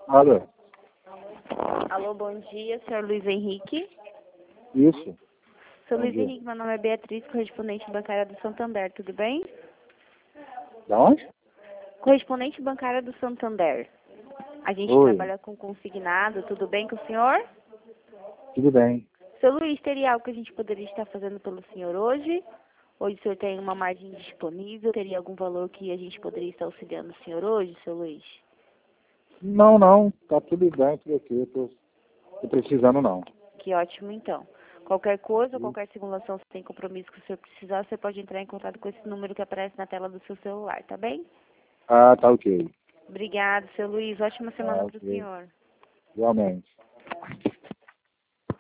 Alô? Alô, bom dia, senhor Luiz Henrique. Isso. Seu Bom Luiz dia. Henrique, meu nome é Beatriz, correspondente bancária do Santander, tudo bem? Da onde? Correspondente bancária do Santander. A gente Oi. trabalha com consignado, tudo bem com o senhor? Tudo bem. Seu Luiz, teria algo que a gente poderia estar fazendo pelo senhor hoje? Hoje o senhor tem uma margem disponível? Teria algum valor que a gente poderia estar auxiliando o senhor hoje, seu Luiz? Não. Tá tudo bem por aqui. Eu tô precisando não. Que ótimo, então. Qualquer coisa, qualquer simulação, se tem compromisso que o senhor precisar, você pode entrar em contato com esse número que aparece na tela do seu celular, tá bem? Ah, tá ok. Obrigada, seu Luiz. Ótima semana para o Ok. senhor. Igualmente.